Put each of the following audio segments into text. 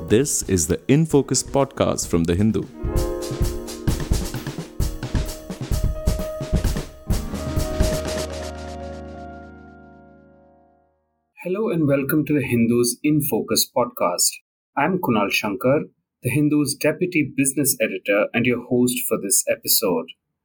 This is the In Focus podcast from The Hindu. Hello and welcome to The Hindu's In Focus podcast. I'm Kunal Shankar, The Hindu's deputy business editor and your host for this episode.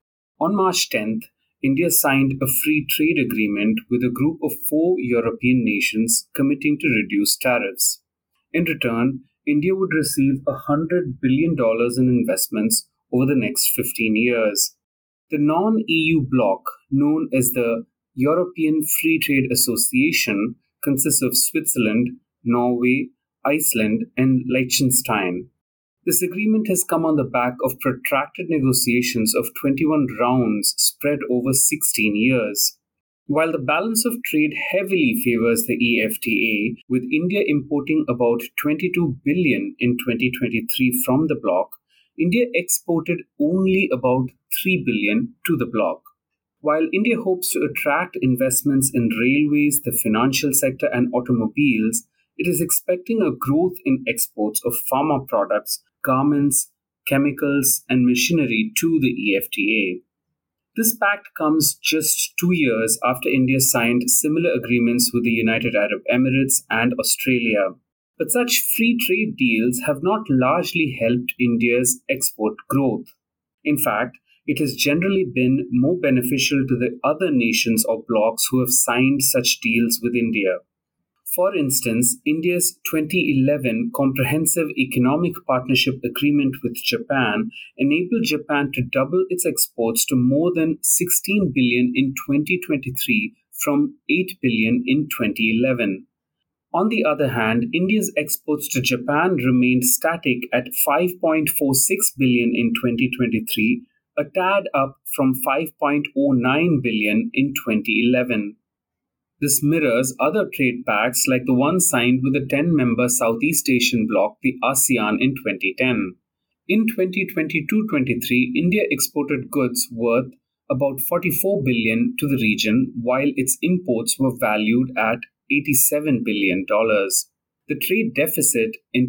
On March 10th, India signed a free trade agreement with a group of 4 European nations committing to reduce tariffs. In return, India would receive $100 billion in investments over the next 15 years. The non-EU bloc, known as the European Free Trade Association, consists of Switzerland, Norway, Iceland, and Liechtenstein. This agreement has come on the back of protracted negotiations of 21 rounds spread over 16 years. While the balance of trade heavily favors the EFTA, with India importing about $22 billion in 2023 from the bloc, India exported only about $3 billion to the bloc. While India hopes to attract investments in railways, the financial sector, and automobiles, it is expecting a growth in exports of pharma products, garments, chemicals, and machinery to the EFTA. This pact comes just 2 years after India signed similar agreements with the United Arab Emirates and Australia. But such free trade deals have not largely helped India's export growth. In fact, it has generally been more beneficial to the other nations or blocs who have signed such deals with India. For instance, India's 2011 Comprehensive Economic Partnership Agreement with Japan enabled Japan to double its exports to more than $16 billion in 2023 from $8 billion in 2011. On the other hand, India's exports to Japan remained static at $5.46 billion in 2023, a tad up from $5.09 billion in 2011. This mirrors other trade pacts like the one signed with the 10-member Southeast Asian bloc, the ASEAN, in 2010. In 2022-23, India exported goods worth about $44 billion to the region, while its imports were valued at $87 billion. The trade deficit in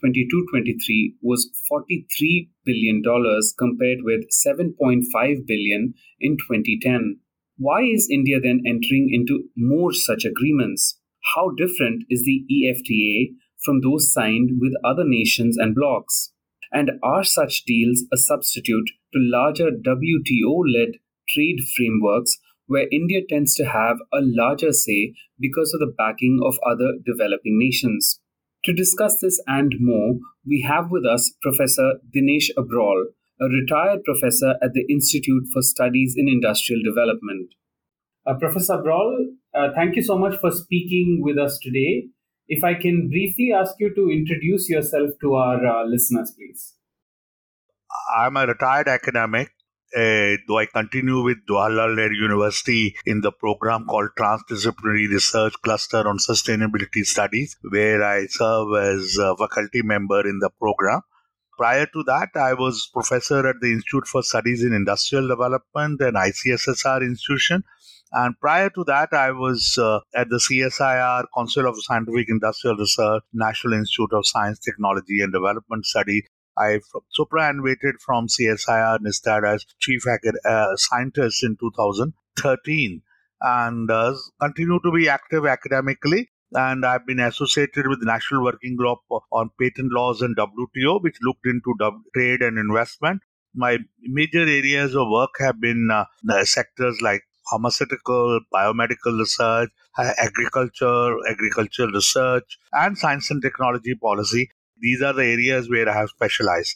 2022-23 was $43 billion compared with $7.5 billion in 2010. Why is India then entering into more such agreements? How different is the EFTA from those signed with other nations and blocs? And are such deals a substitute to larger WTO-led trade frameworks where India tends to have a larger say because of the backing of other developing nations? To discuss this and more, we have with us Professor Dinesh Abrol, a retired professor at the Institute for Studies in Industrial Development. Professor Abrol, thank you so much for speaking with us today. If I can briefly ask you to introduce yourself to our listeners, please. I'm a retired academic, though I continue with Jawaharlal University in the program called Transdisciplinary Research Cluster on Sustainability Studies, where I serve as a faculty member in the program. Prior to that, I was professor at the Institute for Studies in Industrial Development and ICSSR institution. And prior to that, I was at the CSIR, Council of Scientific Industrial Research, National Institute of Science, Technology and Development Study. I superannuated from CSIR NISTAD as chief scientist in 2013 and continue to be active academically. And I've been associated with the National Working Group on Patent Laws and WTO, which looked into trade and investment. My major areas of work have been sectors like pharmaceutical, biomedical research, agricultural research, and science and technology policy. These are the areas where I have specialized.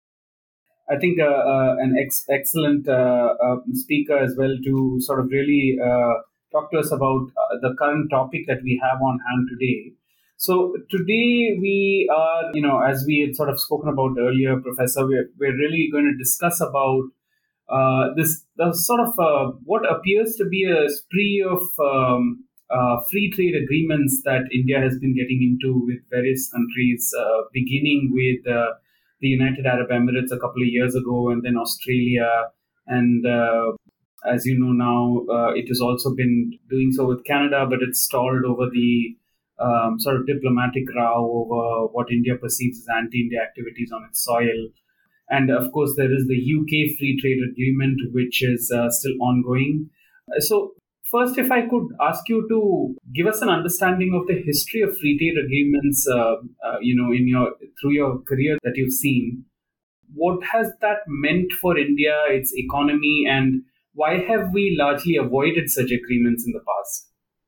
I think an excellent speaker as well to sort of really talk to us about the current topic that we have on hand today. So today we are, as we had sort of spoken about earlier, Professor, we're really going to discuss about the sort of what appears to be a spree of free trade agreements that India has been getting into with various countries, beginning with the United Arab Emirates a couple of years ago, and then Australia. And as you know now, it has also been doing so with Canada, but it's stalled over the sort of diplomatic row over what India perceives as anti-India activities on its soil. And of course, there is the UK Free Trade Agreement, which is still ongoing. So, first, if I could ask you to give us an understanding of the history of free trade agreements, in your through your career that you've seen, what has that meant for India, its economy, and why have we largely avoided such agreements in the past?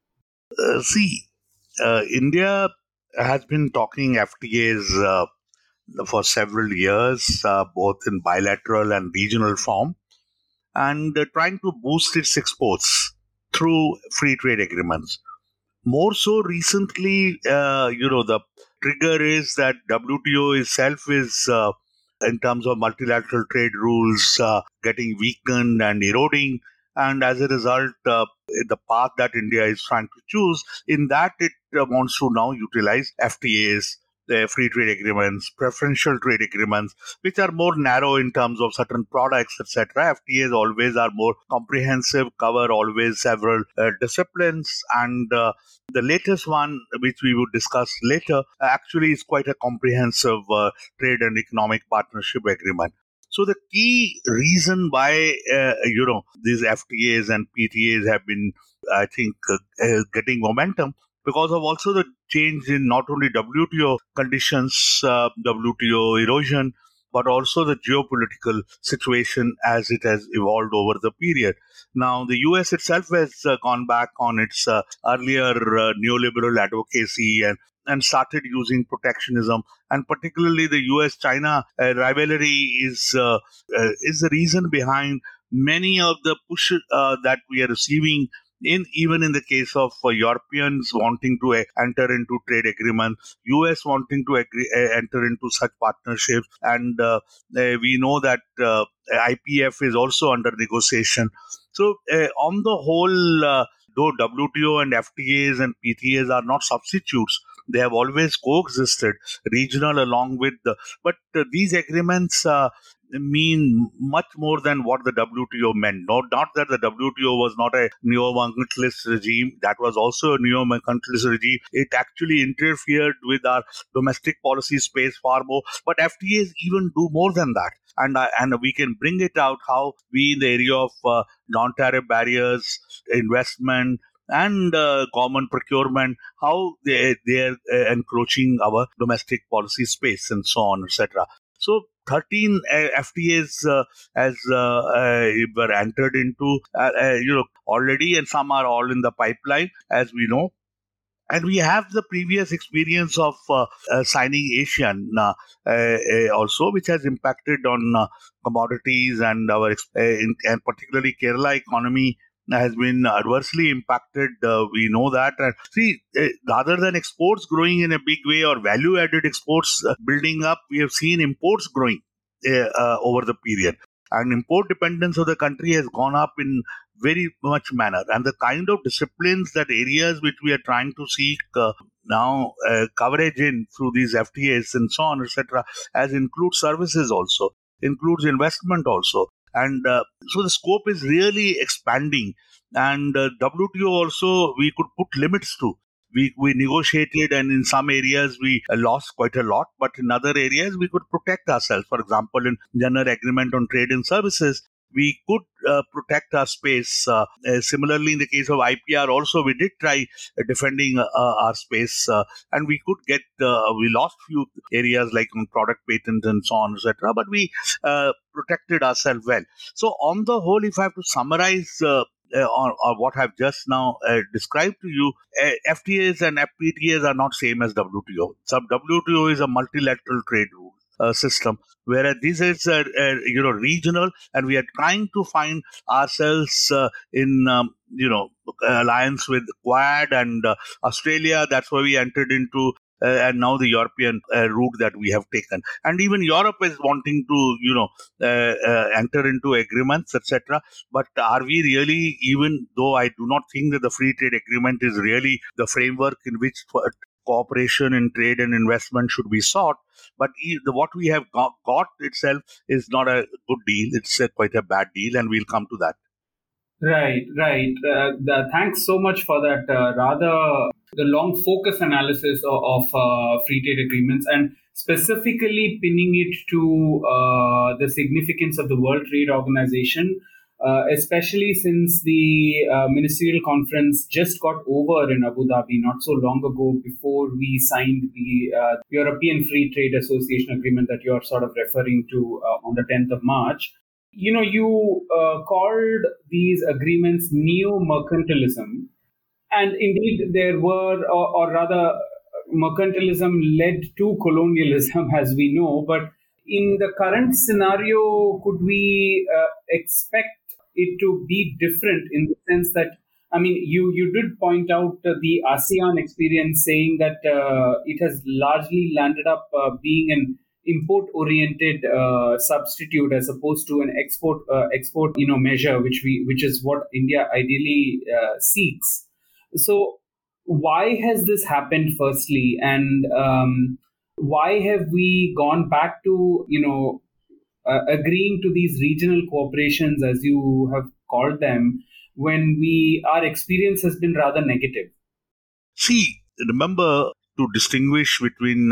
India has been talking FTAs for several years, both in bilateral and regional form, and trying to boost its exports through free trade agreements. More so recently, the trigger is that WTO itself is, in terms of multilateral trade rules, getting weakened and eroding. And as a result, the path that India is trying to choose, in that it wants to now utilize FTAs, the free trade agreements, preferential trade agreements, which are more narrow in terms of certain products, etc. FTAs always are more comprehensive, cover always several disciplines, and the latest one, which we would discuss later, actually is quite a comprehensive trade and economic partnership agreement. So the key reason why these FTAs and PTAs have been, I think, getting momentum, because of also the change in not only WTO conditions, WTO erosion, but also the geopolitical situation as it has evolved over the period. Now, the US itself has gone back on its earlier neoliberal advocacy and started using protectionism, and particularly the US-China rivalry is the reason behind many of the push that we are receiving. Even in the case of Europeans wanting to enter into trade agreements, US wanting to enter into such partnerships, and we know that IPF is also under negotiation. So, on the whole, though WTO and FTAs and PTAs are not substitutes, they have always coexisted, regional along with the. But these agreements mean much more than what the WTO meant. Not that the WTO was not a neo-mercantilist regime, that was also a neo-mercantilist regime. It actually interfered with our domestic policy space far more. But FTAs even do more than that. And we can bring it out how we, in the area of non-tariff barriers, investment, and government procurement, how they are encroaching our domestic policy space and so on, etc. So 13 FTAs were entered into already, and some are all in the pipeline, as we know. And we have the previous experience of signing ASEAN also, which has impacted on commodities and and particularly Kerala economy has been adversely impacted. We know that. And see, rather than exports growing in a big way or value-added exports building up, we have seen imports growing over the period. And import dependence of the country has gone up in very much manner. And the kind of disciplines, that areas which we are trying to seek now coverage in through these FTAs and so on, etc., as includes services also, includes investment also. And so the scope is really expanding. And WTO also, we could put limits to. We negotiated, and in some areas we lost quite a lot, but in other areas we could protect ourselves. For example, in General Agreement on Trade and Services, we could protect our space. Similarly, in the case of IPR also, we did try defending our space, and we could get, we lost few areas like on product patent and so on, etc., but we protected ourselves well. So on the whole, if I have to summarize or what I've just now described to you, FTAs and FPTAs are not same as WTO. So WTO is a multilateral trade rule system, whereas this is regional, and we are trying to find ourselves in alliance with Quad and Australia. That's why we entered into. And now the European route that we have taken, and even Europe is wanting to, enter into agreements, etc. But are we really? Even though I do not think that the free trade agreement is really the framework in which cooperation in trade and investment should be sought, but what we have got itself is not a good deal. It's quite a bad deal, and we'll come to that. Right. Thanks so much for that rather the long focus analysis of free trade agreements and specifically pinning it to the significance of the World Trade Organization, especially since the ministerial conference just got over in Abu Dhabi not so long ago before we signed the European Free Trade Association agreement that you're sort of referring to on the 10th of March. You called these agreements neo-mercantilism, and indeed there were, or rather, mercantilism led to colonialism, as we know. But in the current scenario, could we expect it to be different in the sense that, I mean, you did point out the ASEAN experience, saying that it has largely landed up being an import-oriented substitute as opposed to an export measure, which is what India ideally seeks. So, why has this happened, firstly, and why have we gone back to agreeing to these regional cooperations, as you have called them, when our experience has been rather negative? See, remember to distinguish between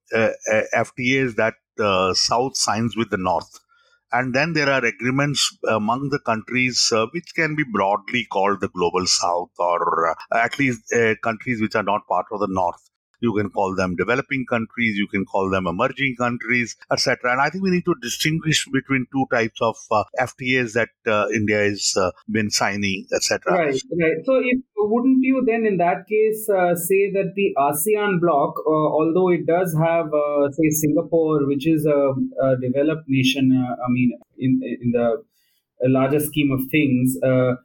FTAs that South signs with the North. And then there are agreements among the countries which can be broadly called the global South, or at least countries which are not part of the North. You can call them developing countries, you can call them emerging countries, etc. And I think we need to distinguish between two types of FTAs that India has been signing, etc. Right. So, wouldn't you then, in that case, say that the ASEAN bloc, although it does have, say, Singapore, which is a developed nation, I mean, in the larger scheme of things,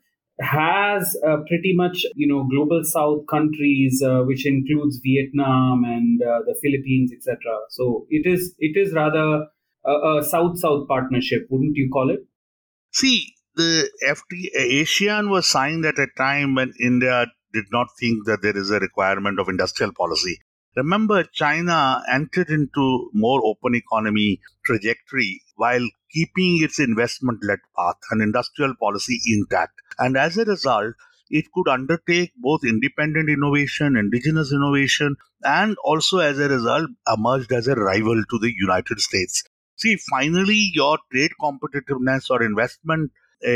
has pretty much global South countries, which includes Vietnam and the Philippines, etc. So it is rather a South-South partnership, wouldn't you call it? See, the ASEAN was signed at a time when India did not think that there is a requirement of industrial policy. Remember, China entered into more open economy trajectory while keeping its investment-led path and industrial policy intact. And as a result, it could undertake both independent innovation, indigenous innovation, and also as a result emerged as a rival to the United States. See, finally, your trade competitiveness or investment,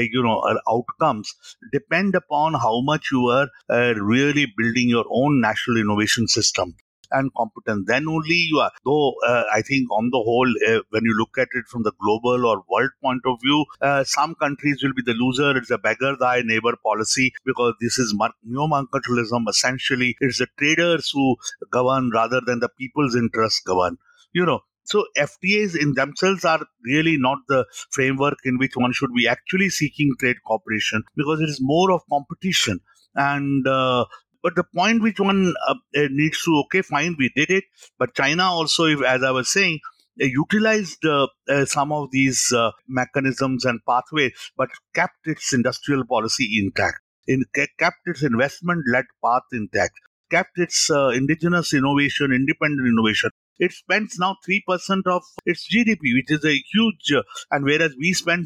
outcomes depend upon how much you are really building your own national innovation system and competence. Then only you are. Though I think on the whole, when you look at it from the global or world point of view, some countries will be the loser. It's a beggar thy neighbor policy, because this is neo-mercantilism. Essentially, it's the traders who govern rather than the people's interests govern. So FTAs in themselves are really not the framework in which one should be actually seeking trade cooperation, because it is more of competition. And but the point which one needs to, okay, fine, we did it, but China also, as I was saying, utilized some of these mechanisms and pathways, but kept its industrial policy intact, kept its investment-led path intact, kept its indigenous innovation, independent innovation. It spends now 3% of its GDP, which is a huge, and whereas we spend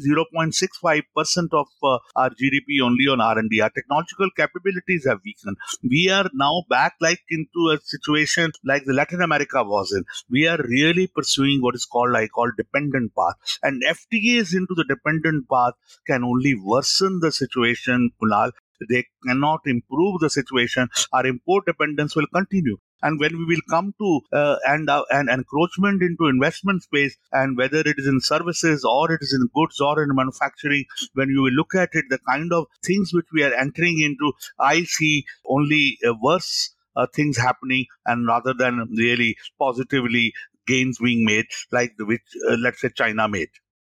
0.65% of our GDP only on R&D. Our technological capabilities have weakened. We are now back into a situation like the Latin America was in. We are really pursuing what is called, I call, dependent path. And FTAs into the dependent path can only worsen the situation, Kunal. They cannot improve the situation. Our import dependence will continue. And when we will come to an encroachment into investment space, and whether it is in services or it is in goods or in manufacturing, when you will look at it, the kind of things which we are entering into, I see only worse things happening, and rather than really positively gains being made, like which let's say China made.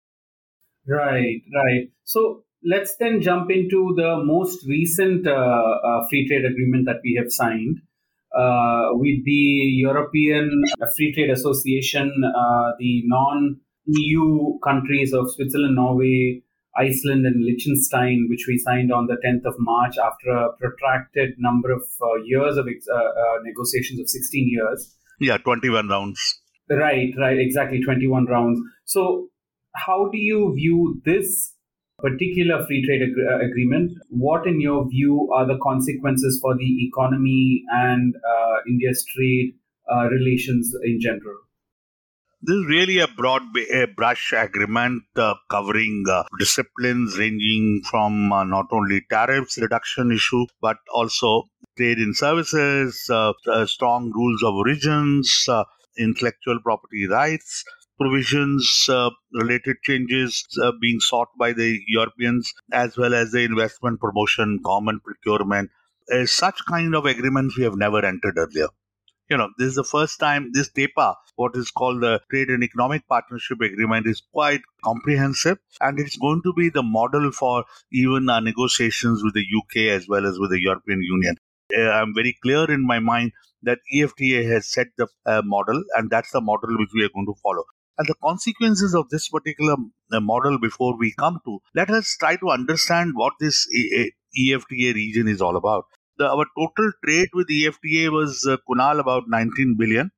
Right. So let's then jump into the most recent free trade agreement that we have signed with the European Free Trade Association, the non-EU countries of Switzerland, Norway, Iceland, and Liechtenstein, which we signed on the 10th of March after a protracted number of years of negotiations of 16 years. Yeah, 21 rounds. Right, exactly, 21 rounds. So how do you view this particular free trade agreement, what, in your view, are the consequences for the economy and India's trade relations in general? This is really a brush agreement covering disciplines ranging from not only tariffs reduction issue, but also trade in services, strong rules of origins, intellectual property rights, provisions, related changes being sought by the Europeans, as well as the investment promotion, common procurement. Such kind of agreements we have never entered earlier. This is the first time this TEPA, what is called the Trade and Economic Partnership Agreement, is quite comprehensive, and it's going to be the model for even our negotiations with the UK as well as with the European Union. I'm very clear in my mind that EFTA has set the model, and that's the model which we are going to follow. And the consequences of this particular model, before we come to, let us try to understand what this EFTA region is all about. Our total trade with EFTA was, Kunal, about $19 billion.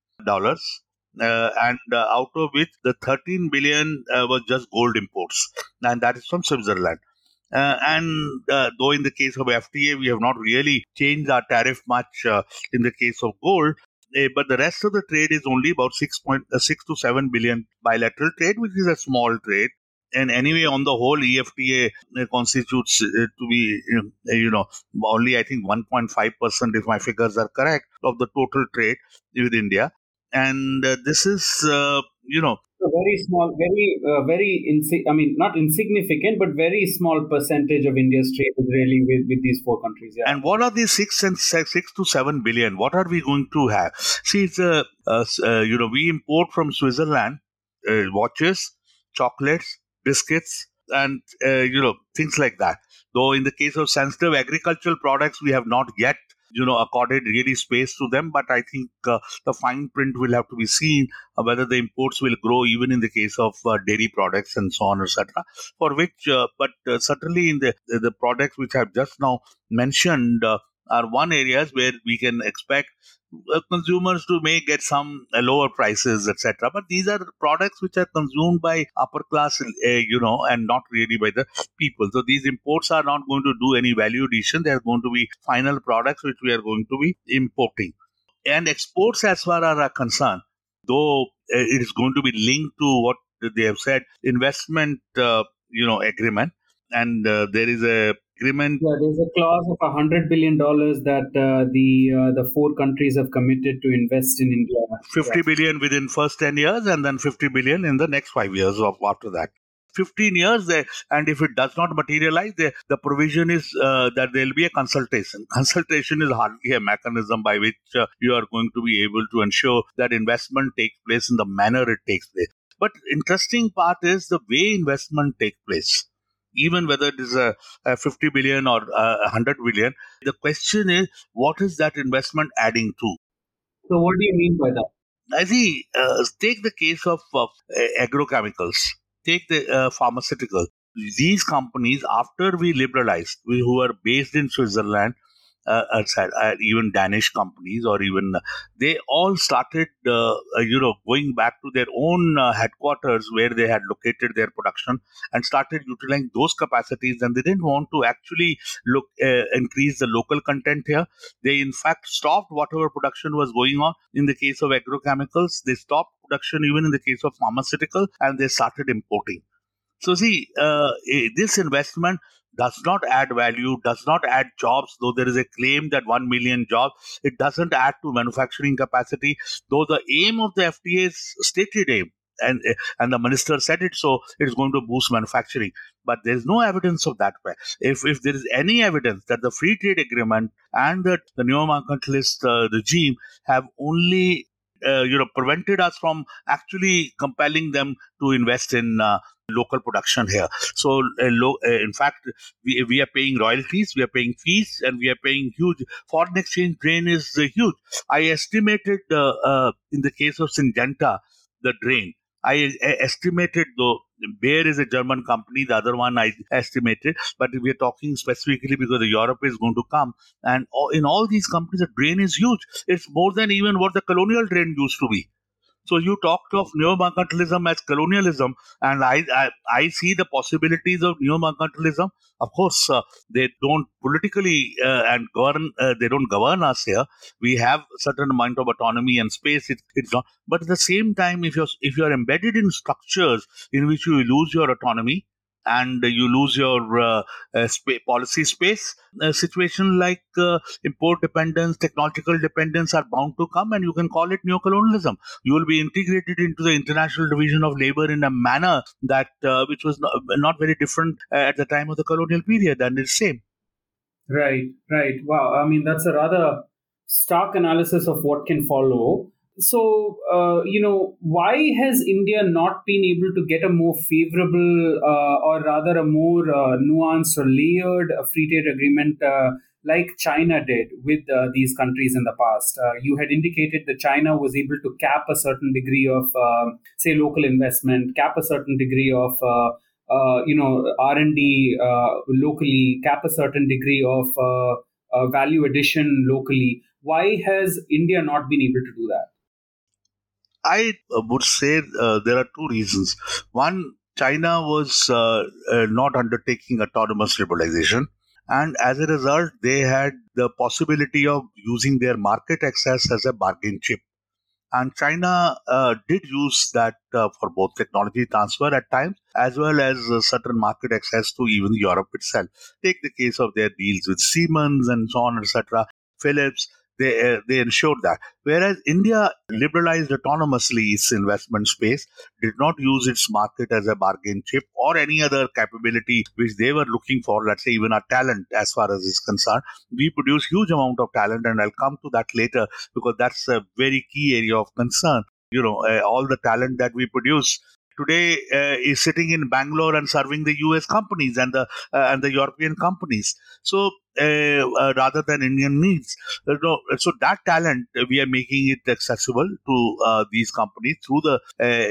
And out of which the 13 billion was just gold imports, and that is from Switzerland. And though in the case of FTA, we have not really changed our tariff much in the case of gold, but the rest of the trade is only about 6 to 7 billion bilateral trade, which is a small trade. And anyway, on the whole, EFTA constitutes to be, only I think 1.5%, if my figures are correct, of the total trade with India. And this is, a very small, not insignificant, but very small percentage of India's trade is really with these four countries. Yeah. And what are these 6 to 7 billion? What are we going to have? See, it's we import from Switzerland watches, chocolates, biscuits, and things like that. Though in the case of sensitive agricultural products, we have not yet accorded really space to them. But I think the fine print will have to be seen whether the imports will grow even in the case of dairy products and so on, etc. For which, but certainly in the products which I've just now mentioned are one areas where we can expect consumers to may get some lower prices, etc. But these are products which are consumed by upper class, and not really by the people. So these imports are not going to do any value addition. They are going to be final products which we are going to be importing. And exports, as far as are concerned, though it is going to be linked to what they have said, investment, agreement, and there is a agreement. Yeah, there's a clause of $100 billion that the four countries have committed to invest in India. 50 billion within first 10 years, and then 50 billion in the next 5 years of after that. 15 years, and if it does not materialize, the provision is that there will be a consultation. Consultation is hardly a mechanism by which you are going to be able to ensure that investment takes place in the manner it takes place. But interesting part is the way investment takes place. Even whether it is a 50 billion or 100 billion, the question is, what is that investment adding to? So what do you mean by that? I see, take the case of agrochemicals, take the pharmaceutical. These companies, after we liberalized, who are based in Switzerland, even Danish companies, or even they all started, going back to their own headquarters where they had located their production and started utilizing those capacities. And they didn't want to actually increase the local content here. They in fact stopped whatever production was going on. In the case of agrochemicals, they stopped production even in the case of pharmaceutical, and they started importing. So see, this investment does not add value, does not add jobs, though there is a claim that 1 million jobs. It doesn't add to manufacturing capacity, though the aim of the FTA is stated aim. And the minister said it, so it's going to boost manufacturing. But there is no evidence of that. If there is any evidence that the free trade agreement and that the neo-mercantilist regime have only prevented us from actually compelling them to invest in local production here. So, in fact, we are paying royalties, we are paying fees, and we are paying huge foreign exchange drain is huge. I estimated in the case of Syngenta, the drain. I estimated, though Bayer is a German company, the other one I estimated, but we are talking specifically because Europe is going to come. And in all these companies, the drain is huge. It's more than even what the colonial drain used to be. So you talked of neo-mercantilism as colonialism, and I see the possibilities of neo-mercantilism. Of course, they don't politically and govern. They don't govern us here. We have certain amount of autonomy and space. It's not. But at the same time, if you're embedded in structures in which you lose your autonomy and you lose your policy space, a situation like import dependence, technological dependence are bound to come, and you can call it neocolonialism. You will be integrated into the international division of labor in a manner that which was not very different at the time of the colonial period, and it's same. Right, right. Wow. I mean, that's a rather stark analysis of what can follow. So, why has India not been able to get a more favorable, or rather a more nuanced or layered free trade agreement like China did with these countries in the past? You had indicated that China was able to cap a certain degree of, say, local investment, cap a certain degree of R&D locally, cap a certain degree of value addition locally. Why has India not been able to do that? I would say there are two reasons. One, China was not undertaking autonomous liberalization. And as a result, they had the possibility of using their market access as a bargain chip. And China did use that for both technology transfer at times as well as certain market access to even Europe itself. Take the case of their deals with Siemens and so on, etc., Philips. They ensured that. Whereas India liberalized autonomously its investment space, did not use its market as a bargain chip or any other capability which they were looking for, let's say even our talent as far as is concerned. We produce huge amount of talent, and I'll come to that later because that's a very key area of concern. All the talent that we produce today is sitting in Bangalore and serving the U.S. companies and the European companies. So rather than Indian needs, so that talent we are making it accessible to these companies through the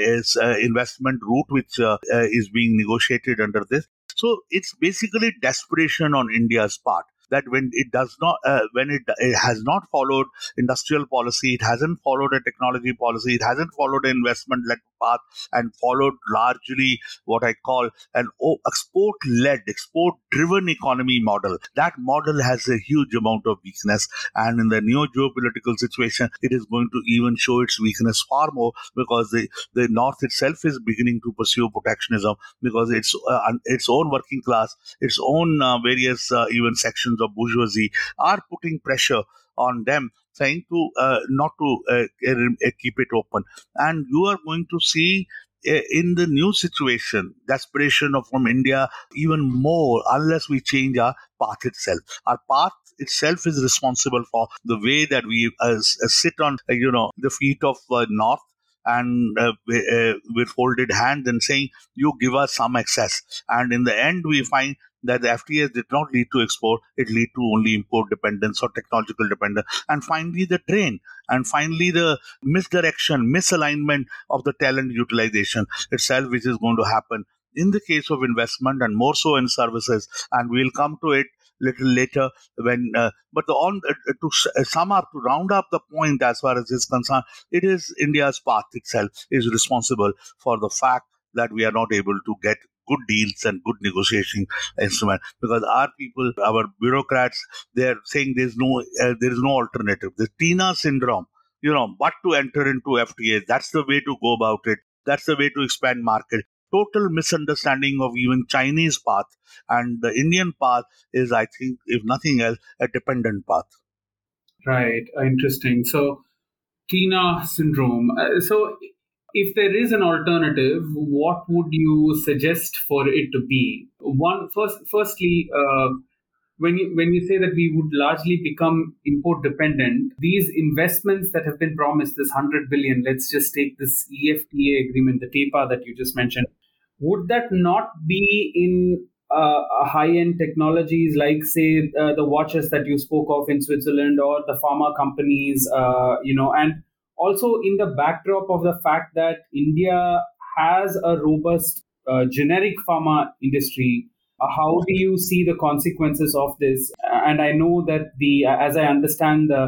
investment route which is being negotiated under this. So it's basically desperation on India's part that when it does not, it has not followed industrial policy, it hasn't followed a technology policy, it hasn't followed an investment-led path, and followed largely what I call an export-led, export-driven economy model. That model has a huge amount of weakness, and in the new geopolitical situation, it is going to even show its weakness far more because the North itself is beginning to pursue protectionism because its own working class, its own various even sections of bourgeoisie are putting pressure on them, saying to not to keep it open. And you are going to see in the new situation desperation from India even more unless we change our path itself. Our path itself is responsible for the way that we sit on the feet of North and with folded hands and saying, you give us some access. And in the end, we find that the FTAs did not lead to export, it lead to only import dependence or technological dependence. And finally, the drain. And finally, the misdirection, misalignment of the talent utilization itself, which is going to happen in the case of investment and more so in services. And we'll come to it little later when but to sum up, to round up the point as far as is concerned, it is India's path itself is responsible for the fact that we are not able to get good deals and good negotiation instrument because our people, our bureaucrats, they're saying there is no alternative. The TINA syndrome, but to enter into FTAs, that's the way to go about it. That's the way to expand market. Total misunderstanding of even Chinese path, and the Indian path is, I think, if nothing else, a dependent path. Right. Interesting. So, TINA syndrome. So, if there is an alternative, what would you suggest for it to be? Firstly, when you say that we would largely become import dependent, these investments that have been promised, this 100 billion, let's just take this EFTA agreement, the TEPA that you just mentioned, would that not be in high-end technologies like, say, the watches that you spoke of in Switzerland or the pharma companies, and also in the backdrop of the fact that India has a robust generic pharma industry? How do you see the consequences of this? And I know that as I understand,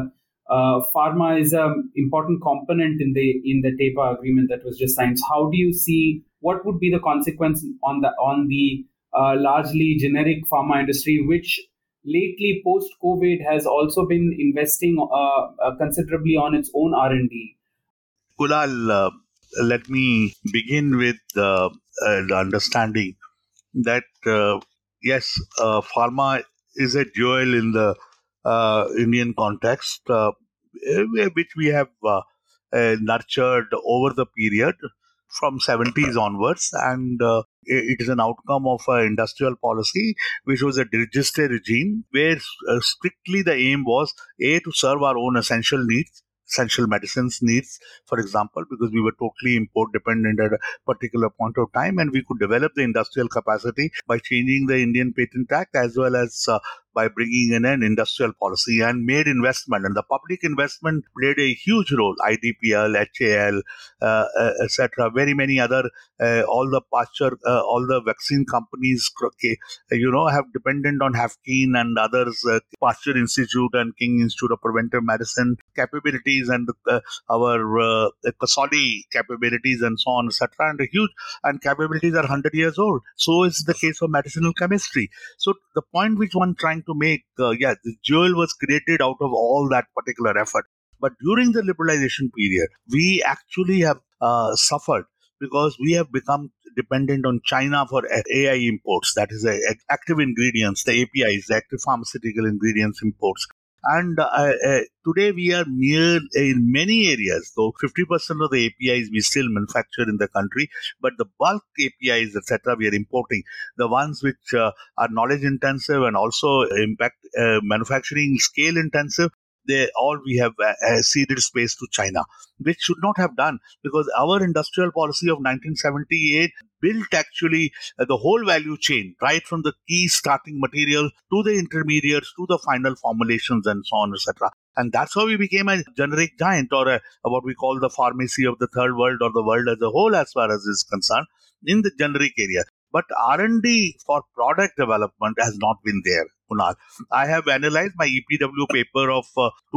Pharma is an important component in the TEPA agreement that was just signed. So how do you see what would be the consequence on the largely generic pharma industry, which lately post COVID has also been investing considerably on its own R&D? Kunal, let me begin with the understanding that yes, pharma is a jewel in the Indian context, which we have nurtured over the period from 70s onwards, and it is an outcome of industrial policy, which was a register regime where strictly the aim was a to serve our own essential needs. Essential medicines needs, for example, because we were totally import dependent at a particular point of time, and we could develop the industrial capacity by changing the Indian Patent Act as well as by bringing in an industrial policy and made investment. And the public investment played a huge role. IDPL, HAL, etc. Very many other, all the vaccine companies, have dependent on Hafkeen and others, Pasteur Institute and King Institute of Preventive Medicine capabilities, and our Kasoli capabilities, and so on, etc. And and capabilities are 100 years old. So is the case of medicinal chemistry. So the point which one trying to make, the jewel was created out of all that particular effort. But during the liberalization period, we actually have suffered because we have become dependent on China for AI imports, that is, active ingredients, the APIs, the active pharmaceutical ingredients imports. And today we are near in many areas, though 50% of the APIs we still manufacture in the country, but the bulk APIs, etc., we are importing. The ones which are knowledge intensive and also impact manufacturing scale intensive, they all we have ceded space to China, which should not have done, because our industrial policy of 1978 built actually the whole value chain, right from the key starting material to the intermediates to the final formulations and so on, etc. And that's how we became a generic giant, or what we call the pharmacy of the third world, or the world as a whole, as far as is concerned, in the generic area. But R&D for product development has not been there, Kunal. I have analyzed my EPW paper of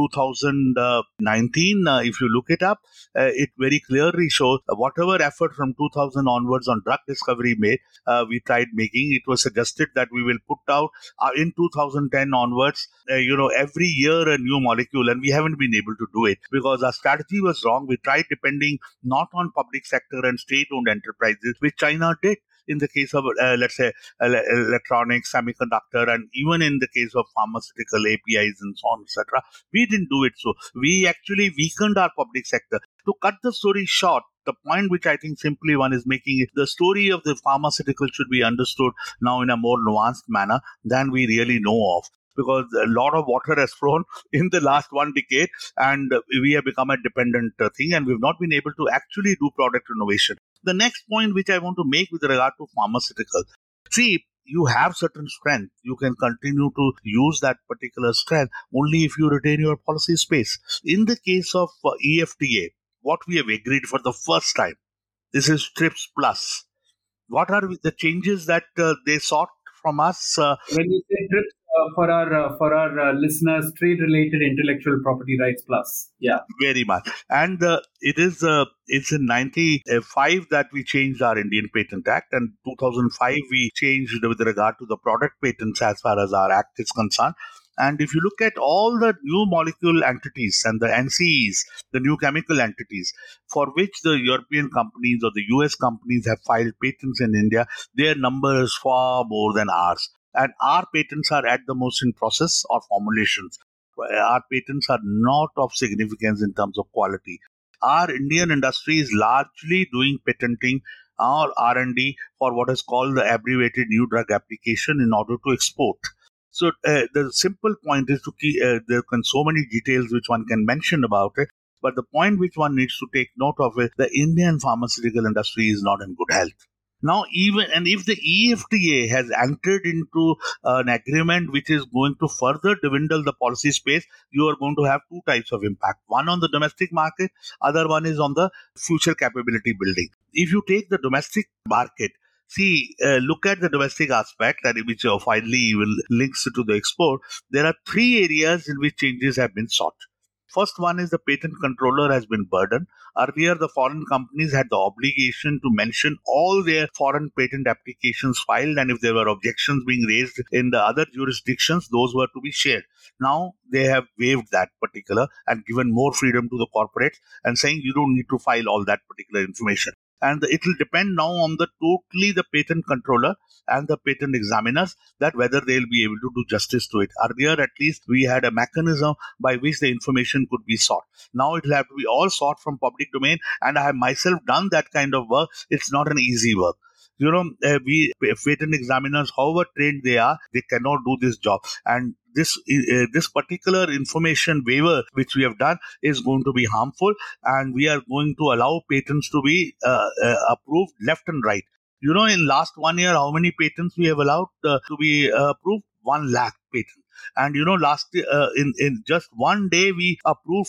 2019. If you look it up, it very clearly shows whatever effort from 2000 onwards on drug discovery we tried making. It was suggested that we will put out in 2010 onwards, every year a new molecule, and we haven't been able to do it because our strategy was wrong. We tried depending not on public sector and state-owned enterprises, which China did in the case of, let's say, electronics, semiconductor, and even in the case of pharmaceutical APIs and so on, etc. We didn't do it. So we actually weakened our public sector. To cut the story short, the point which I think simply one is making is the story of the pharmaceutical should be understood now in a more nuanced manner than we really know of, because a lot of water has flown in the last 1 decade, and we have become a dependent thing, and we've not been able to actually do product innovation. The next point which I want to make with regard to pharmaceutical, see, you have certain strength. You can continue to use that particular strength only if you retain your policy space. In the case of EFTA, what we have agreed for the first time, this is TRIPS Plus. What are the changes that they sought from us? When you say TRIPS, for our listeners, trade related intellectual property rights plus. Yeah. Very much. And it's in 95 that we changed our Indian Patent Act, and 2005 we changed with regard to the product patents as far as our act is concerned. And if you look at all the new molecule entities and the NCEs, the new chemical entities, for which the European companies or the US companies have filed patents in India, their number is far more than ours. And our patents are at the most in process or formulations. Our patents are not of significance in terms of quality. Our Indian industry is largely doing patenting or R&D for what is called the abbreviated new drug application in order to export. So the simple point is to keep, there are so many details which one can mention about it, but the point which one needs to take note of is the Indian pharmaceutical industry is not in good health. Now, even and if the EFTA has entered into an agreement which is going to further dwindle the policy space, you are going to have two types of impact. One on the domestic market, other one is on the future capability building. If you take the domestic market, see, look at the domestic aspect, and which finally even links to the export. There are three areas in which changes have been sought. First one is the patent controller has been burdened. Earlier, the foreign companies had the obligation to mention all their foreign patent applications filed, and if there were objections being raised in the other jurisdictions, those were to be shared. Now they have waived that particular and given more freedom to the corporates and saying you don't need to file all that particular information. And it will depend now on the patent controller and the patent examiners that whether they'll be able to do justice to it. Earlier, at least, we had a mechanism by which the information could be sought. Now it will have to be all sought from public domain, and I have myself done that kind of work. It's not an easy work. We patent examiners, however trained they are, they cannot do this job. And this particular information waiver which we have done is going to be harmful, and we are going to allow patents to be approved left and right. In last 1 year, how many patents we have allowed to be approved? 1 lakh patents. And last in just one day we approved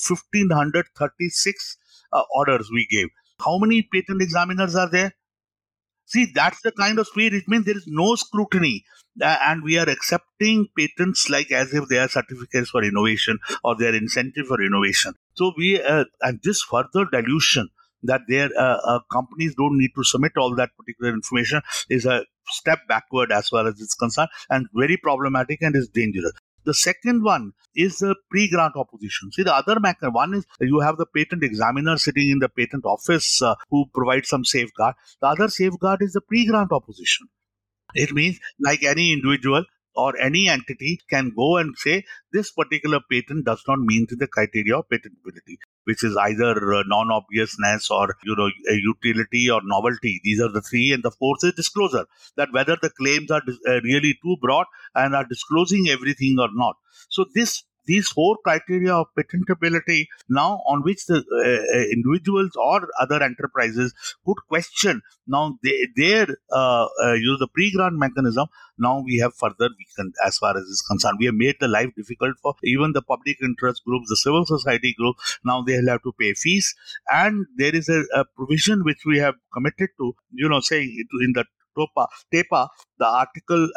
1,536 orders we gave. How many patent examiners are there? See, that's the kind of speed. It means there is no scrutiny. And we are accepting patents like as if they are certificates for innovation or they are incentive for innovation. So and this further dilution that their companies don't need to submit all that particular information is a step backward as far as it's concerned, and very problematic and is dangerous. The second one is the pre-grant opposition. See, the other one is you have the patent examiner sitting in the patent office who provides some safeguard. The other safeguard is the pre-grant opposition. It means like any individual or any entity can go and say this particular patent does not meet the criteria of patentability, which is either non-obviousness or a utility or novelty. These are the three, and the fourth is disclosure. That whether the claims are really too broad and are disclosing everything or not. So these four criteria of patentability now on which the individuals or other enterprises could question now their the pre-grant mechanism. Now we have further weakened as far as is concerned. We have made the life difficult for even the public interest groups, the civil society groups. Now they'll have to pay fees, and there is a provision which we have committed to, saying in the TEPA, the Article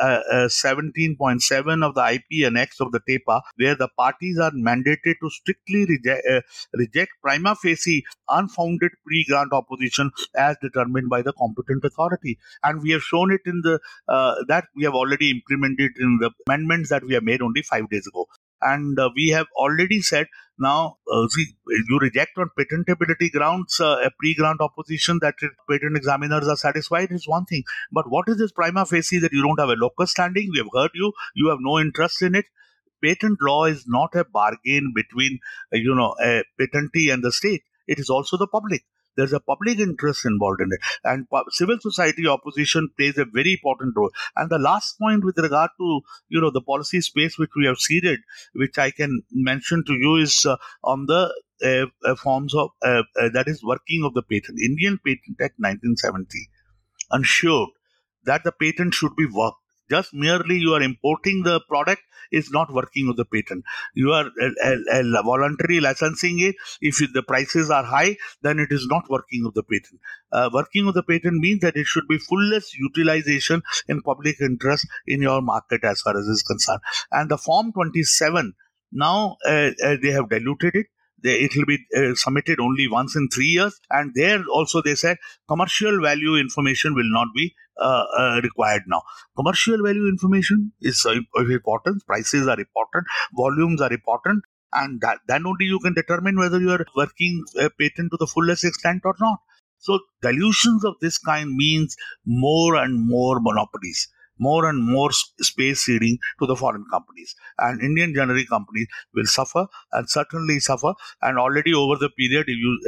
17.7 of the IP Annex of the TEPA, where the parties are mandated to strictly reject prima facie unfounded pre-grant opposition as determined by the competent authority. And we have shown it in that we have already implemented in the amendments that we have made only 5 days ago. And we have already said now, you reject on patentability grounds a pre-grant opposition that patent examiners are satisfied is one thing. But what is this prima facie that you don't have a locus standing? We have heard you have no interest in it. Patent law is not a bargain between, a patentee and the state. It is also the public. There's a public interest involved in it, and civil society opposition plays a very important role. And the last point with regard to the policy space which we have seeded, which I can mention to you, is on the forms of that is working of the patent. Indian Patent Act 1970 ensured that the patent should be worked. Just merely you are importing the product is not working of the patent. You are voluntary licensing it. If the prices are high, then it is not working of the patent. Working of the patent means that it should be fullest utilization in public interest in your market as far as is concerned. And the Form 27, now they have diluted it. It will be submitted only once in 3 years. And there also they said commercial value information will not be required now. Commercial value information is of importance. Prices are important. Volumes are important. And then only you can determine whether you are working a patent to the fullest extent or not. So dilutions of this kind means more and more monopolies, more and more space ceding to the foreign companies. And Indian generic companies will suffer and certainly suffer. And already over the period,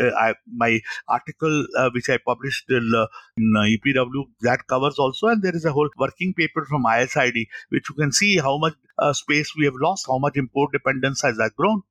my article which I published in EPW, that covers also. And there is a whole working paper from ISID, which you can see how much space we have lost, how much import dependence has that grown.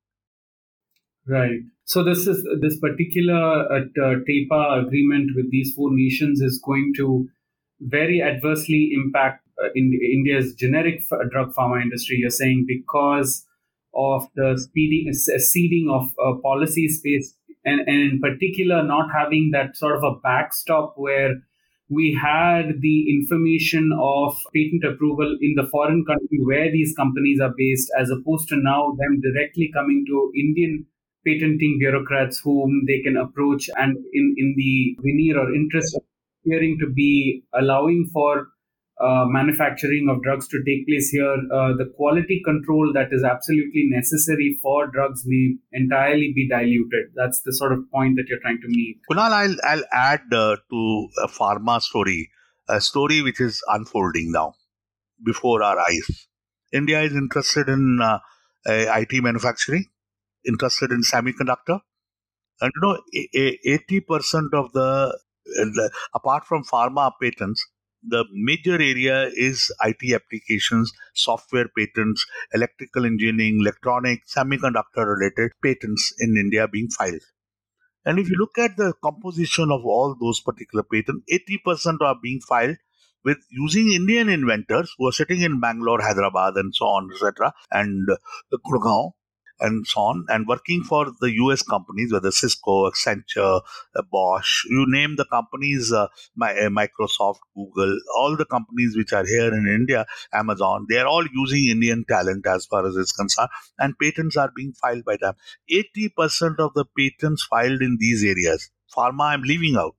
Right. So this particular TEPA agreement with these 4 nations is going to very adversely impact in India's generic drug pharma industry. You're saying because of the ceding of policy space, and in particular not having that sort of a backstop where we had the information of patent approval in the foreign country where these companies are based, as opposed to now them directly coming to Indian patenting bureaucrats whom they can approach, and in the veneer or interest of appearing to be allowing for manufacturing of drugs to take place here, the quality control that is absolutely necessary for drugs may entirely be diluted. That's the sort of point that you're trying to make. Kunal, I'll add to a pharma story, a story which is unfolding now before our eyes. India is interested in IT manufacturing, interested in semiconductor, and 80% of apart from pharma patents, the major area is IT applications, software patents, electrical engineering, electronic, semiconductor related patents in India being filed. And if you look at the composition of all those particular patents, 80% are being filed with using Indian inventors who are sitting in Bangalore, Hyderabad, and so on, etc., and Gurgaon, and so on, and working for the US companies, whether Cisco, Accenture, Bosch, you name the companies, Microsoft, Google, all the companies which are here in India, Amazon, they are all using Indian talent as far as it's concerned, and patents are being filed by them. 80% of the patents filed in these areas, pharma I'm leaving out,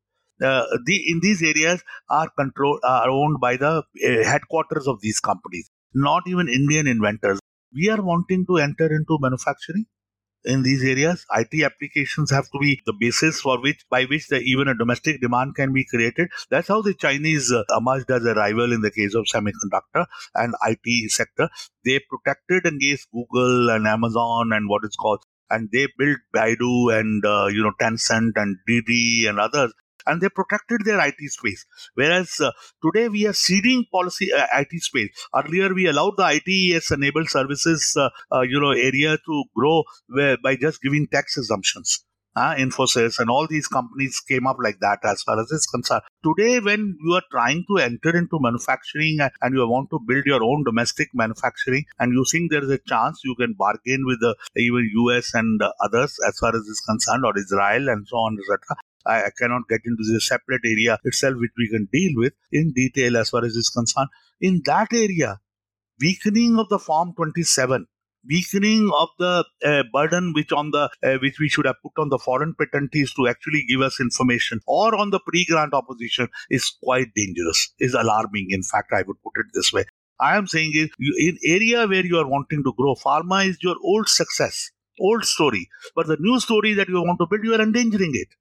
in these areas are owned by the headquarters of these companies, not even Indian inventors. We are wanting to enter into manufacturing in these areas. IT applications have to be the basis by which even a domestic demand can be created. That's how the Chinese emerged as a rival in the case of semiconductor and IT sector. They protected against Google and Amazon and what it's called, and they built Baidu and Tencent and Didi and others, and they protected their IT space. Whereas today we are ceding policy IT space. Earlier we allowed the ITES-enabled services area to grow by just giving tax exemptions. Infosys and all these companies came up like that as far as it's concerned. Today, when you are trying to enter into manufacturing and you want to build your own domestic manufacturing and you think there is a chance you can bargain with even US and others as far as it's concerned, or Israel and so on, etc. I cannot get into this separate area itself, which we can deal with in detail as far as it's concerned. In that area, weakening of the Form 27, weakening of the burden which we should have put on the foreign patentees to actually give us information, or on the pre-grant opposition, is quite dangerous, is alarming. In fact, I would put it this way. I am saying is, in area where you are wanting to grow, pharma is your old success, old story. But the new story that you want to build, you are endangering it.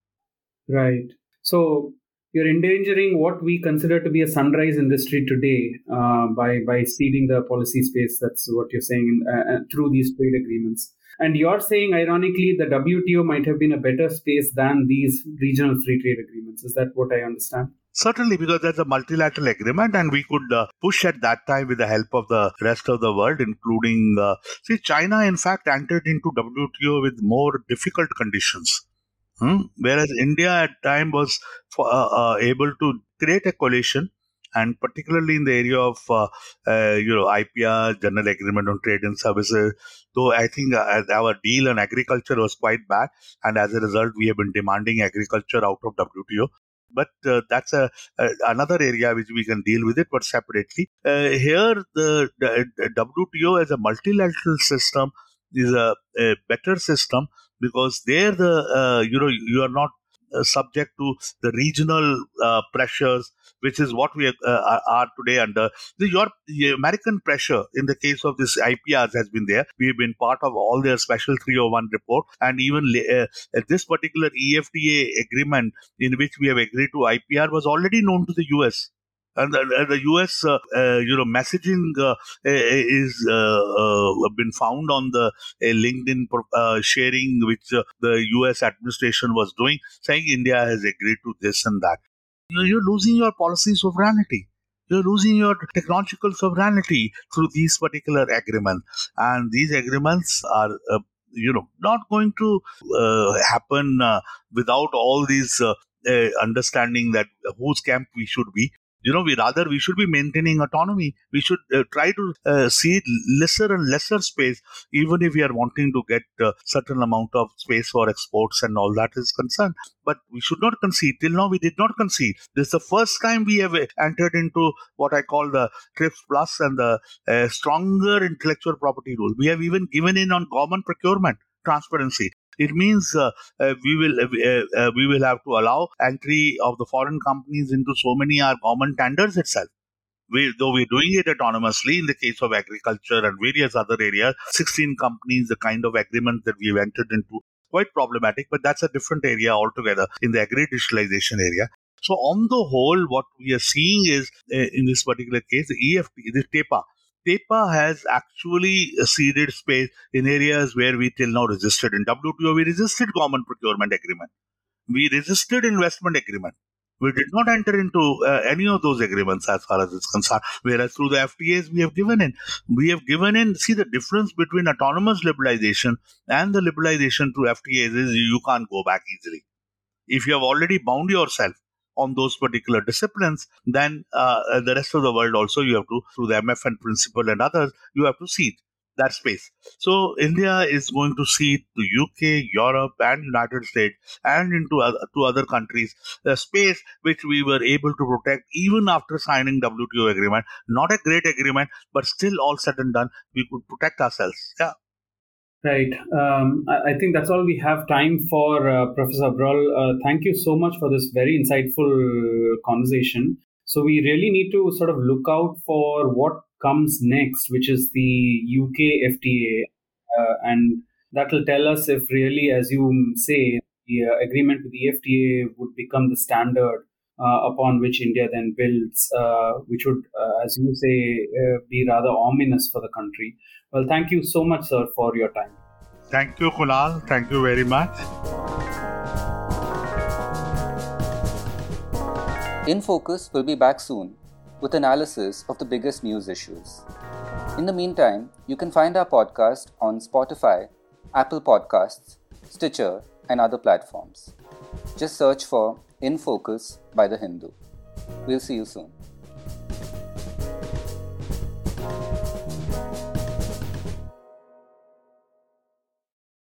Right. So you're endangering what we consider to be a sunrise industry today by ceding the policy space. That's what you're saying through these trade agreements. And you're saying, ironically, the WTO might have been a better space than these regional free trade agreements. Is that what I understand? Certainly, because there's a multilateral agreement, and we could push at that time with the help of the rest of the world, including China. In fact, entered into WTO with more difficult conditions. Whereas India at time was able to create a coalition, and particularly in the area of IPR, General Agreement on Trade and Services. Though I think our deal on agriculture was quite bad, and as a result, we have been demanding agriculture out of WTO. But that's another area which we can deal with it, but separately. Here, the WTO as a multilateral system is a better system, because there you are not subject to the regional pressures, which is what we are today under. The American pressure in the case of this IPRs has been there. We have been part of all their special 301 report, and even this particular EFTA agreement in which we have agreed to IPR was already known to the US. And the US, messaging is been found on the LinkedIn sharing, which the US administration was doing, saying India has agreed to this and that. You're losing your policy sovereignty. You're losing your technological sovereignty through these particular agreements. And these agreements are, not going to happen without all these understanding that whose camp we should be. We should be maintaining autonomy. We should try to cede lesser and lesser space, even if we are wanting to get a certain amount of space for exports and all that is concerned. But we should not concede. Till now, we did not concede. This is the first time we have entered into what I call the TRIPS Plus and the stronger intellectual property rule. We have even given in on common procurement. transparency. It means we will have to allow entry of the foreign companies into so many our common tenders itself. Though we're doing it autonomously in the case of agriculture and various other areas, 16 companies, the kind of agreement that we've entered into, quite problematic, but that's a different area altogether in the agri-digitalization area. So on the whole, what we are seeing is, in this particular case, the EFT, the TEPA. TEPA has actually ceded space in areas where we till now resisted. In WTO, we resisted common procurement agreement. We resisted investment agreement. We did not enter into any of those agreements as far as it's concerned. Whereas through the FTAs, we have given in. We have given in. See, the difference between autonomous liberalization and the liberalization through FTAs is you can't go back easily. If you have already bound yourself on those particular disciplines, then the rest of the world also you have to, through the MFN principle and others, you have to cede that space. So India is going to cede to UK, Europe and United States and into other countries the space which we were able to protect even after signing WTO agreement. Not a great agreement, but still all said and done, we could protect ourselves. Yeah. Right. I think that's all we have time for, Professor Abrol. Thank you so much for this very insightful conversation. So we really need to sort of look out for what comes next, which is the UK FTA. And that will tell us if really, as you say, the agreement with the FTA would become the standard upon which India then builds, which would, as you say, be rather ominous for the country. Well, thank you so much, sir, for your time. Thank you, Kunal. Thank you very much. In Focus will be back soon with analysis of the biggest news issues. In the meantime, you can find our podcast on Spotify, Apple Podcasts, Stitcher, and other platforms. Just search for In Focus by The Hindu. We'll see you soon.